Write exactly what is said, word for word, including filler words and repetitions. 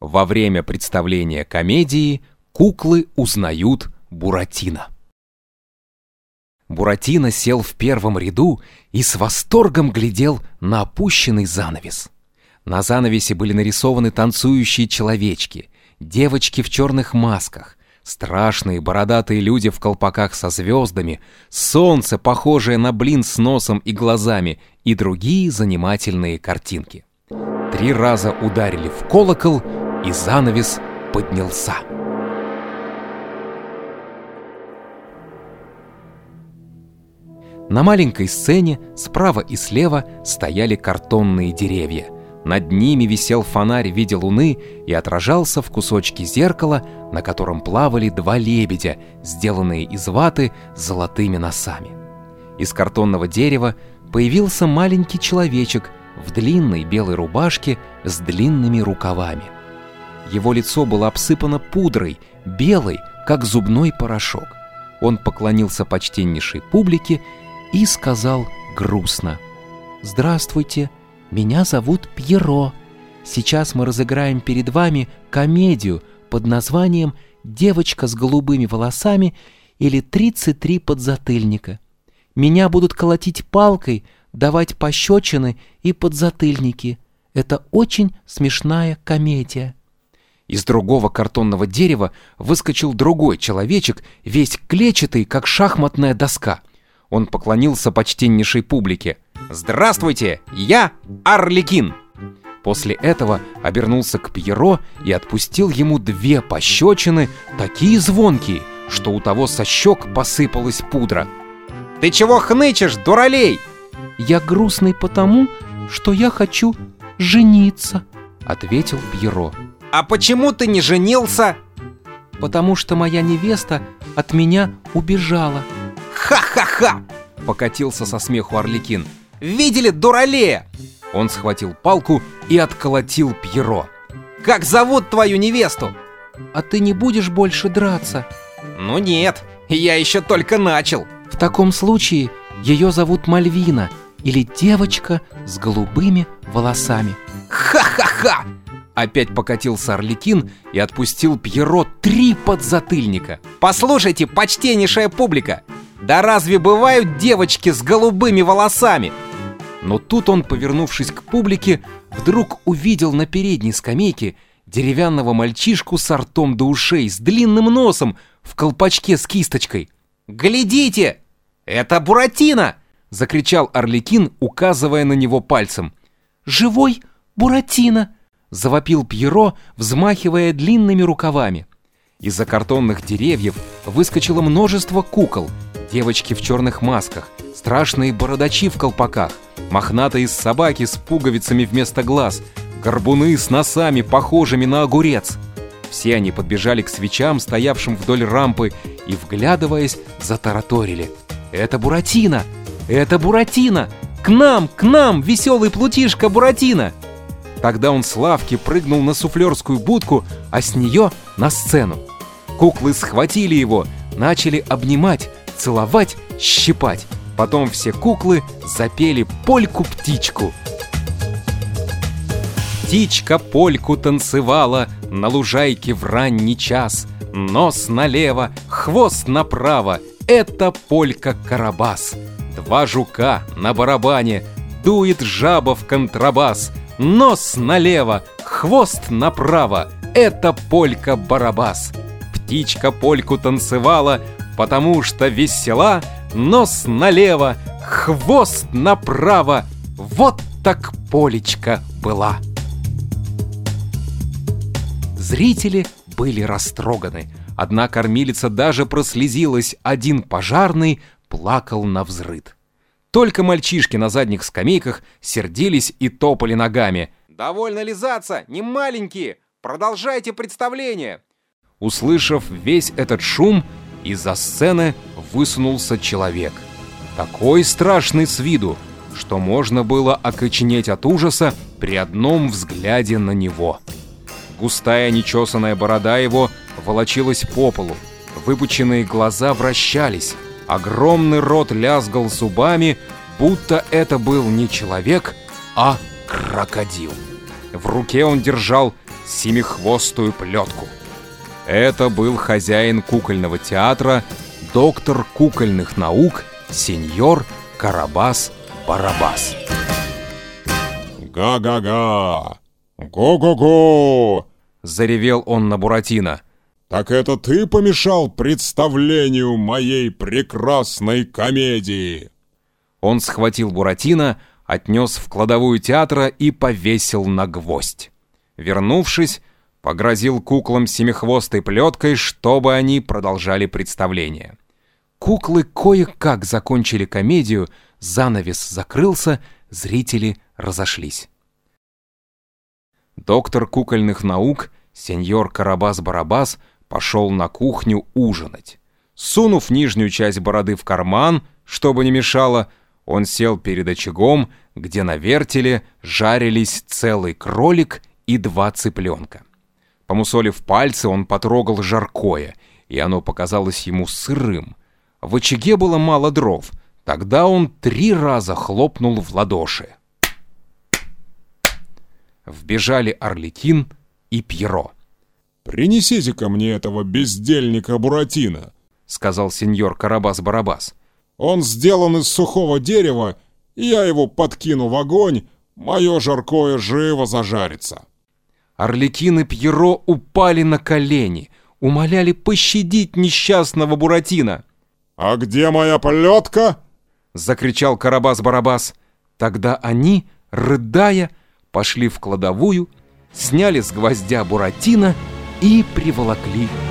Во время представления комедии куклы узнают Буратино. Буратино сел в первом ряду и с восторгом глядел на опущенный занавес. На занавесе были нарисованы танцующие человечки, девочки в черных масках, страшные бородатые люди в колпаках со звездами, солнце, похожее на блин с носом и глазами, и другие занимательные картинки. Три раза ударили в колокол, и занавес поднялся. На маленькой сцене справа и слева стояли картонные деревья. Над ними висел фонарь в виде луны и отражался в кусочке зеркала, на котором плавали два лебедя, сделанные из ваты с золотыми носами. Из картонного дерева появился маленький человечек в длинной белой рубашке с длинными рукавами. Его лицо было обсыпано пудрой, белой, как зубной порошок. Он поклонился почтеннейшей публике и сказал грустно: «Здравствуйте, меня зовут Пьеро. Сейчас мы разыграем перед вами комедию под названием «Девочка с голубыми волосами» или «тридцать три подзатыльника». Меня будут колотить палкой, давать пощечины и подзатыльники. Это очень смешная комедия». Из другого картонного дерева выскочил другой человечек, весь клетчатый, как шахматная доска. Он поклонился почтеннейшей публике. «Здравствуйте, я Арлекин!» После этого обернулся к Пьеро и отпустил ему две пощечины, такие звонкие, что у того со щек посыпалась пудра. «Ты чего хнычешь, дуралей?» «Я грустный потому, что я хочу жениться», — ответил Пьеро. «А почему ты не женился?» «Потому что моя невеста от меня убежала». «Ха-ха-ха!» — покатился со смеху Арлекин. «Видели дуралея?» Он схватил палку и отколотил Пьеро. «Как зовут твою невесту?» «А ты не будешь больше драться?» «Ну нет, я еще только начал». «В таком случае ее зовут Мальвина, или девочка с голубыми волосами». «Ха-ха-ха!» Опять покатился Арлекин и отпустил Пьеро три подзатыльника. «Послушайте, почтеннейшая публика, да разве бывают девочки с голубыми волосами?» Но тут он, повернувшись к публике, вдруг увидел на передней скамейке деревянного мальчишку с ртом до ушей, с длинным носом, в колпачке с кисточкой. «Глядите! Это Буратино!» — закричал Арлекин, указывая на него пальцем. «Живой Буратино!» — завопил Пьеро, взмахивая длинными рукавами. Из-за картонных деревьев выскочило множество кукол. Девочки в черных масках, страшные бородачи в колпаках, мохнатые собаки с пуговицами вместо глаз, горбуны с носами, похожими на огурец. Все они подбежали к свечам, стоявшим вдоль рампы, и, вглядываясь, затараторили: «Это Буратино! Это Буратино! К нам, к нам, веселый плутишка Буратино!» Тогда он с лавки прыгнул на суфлерскую будку, а с нее на сцену. Куклы схватили его, начали обнимать, целовать, щипать. Потом все куклы запели польку-птичку. Птичка польку танцевала на лужайке в ранний час. Нос налево, хвост направо — это полька-карабас. Два жука на барабане, дует жаба в контрабас. Нос налево, хвост направо — это полька-барабас. Птичка польку танцевала, потому что весела. Нос налево, хвост направо — вот так полечка была. Зрители были растроганы. Одна кормилица даже прослезилась, один пожарный плакал навзрыд. Только мальчишки на задних скамейках сердились и топали ногами. «Довольно лизаться, не маленькие! Продолжайте представление!» Услышав весь этот шум, из-за сцены высунулся человек. Такой страшный с виду, что можно было окоченеть от ужаса при одном взгляде на него. Густая нечесанная борода его волочилась по полу, выпученные глаза вращались, огромный рот лязгал зубами, будто это был не человек, а крокодил. В руке он держал семихвостую плетку. Это был хозяин кукольного театра, доктор кукольных наук, сеньор Карабас-Барабас. «Га-га-га! Го-го-го!» — заревел он на Буратино. «Так это ты помешал представлению моей прекрасной комедии!» Он схватил Буратино, отнес в кладовую театра и повесил на гвоздь. Вернувшись, погрозил куклам семихвостой плеткой, чтобы они продолжали представление. Куклы кое-как закончили комедию, занавес закрылся, зрители разошлись. Доктор кукольных наук, сеньор Карабас-Барабас, пошел на кухню ужинать. Сунув нижнюю часть бороды в карман, чтобы не мешало, он сел перед очагом, где на вертеле жарились целый кролик и два цыпленка. Помусолив пальцы, он потрогал жаркое, и оно показалось ему сырым. В очаге было мало дров, тогда он три раза хлопнул в ладоши. Вбежали Арлекин и Пьеро. «Принесите-ка мне этого бездельника Буратино», — сказал сеньор Карабас-Барабас. «Он сделан из сухого дерева, и я его подкину в огонь, мое жаркое живо зажарится». Арлекин и Пьеро упали на колени, умоляли пощадить несчастного Буратино. «А где моя плетка?» — закричал Карабас-Барабас. Тогда они, рыдая, пошли в кладовую, сняли с гвоздя Буратино и приволокли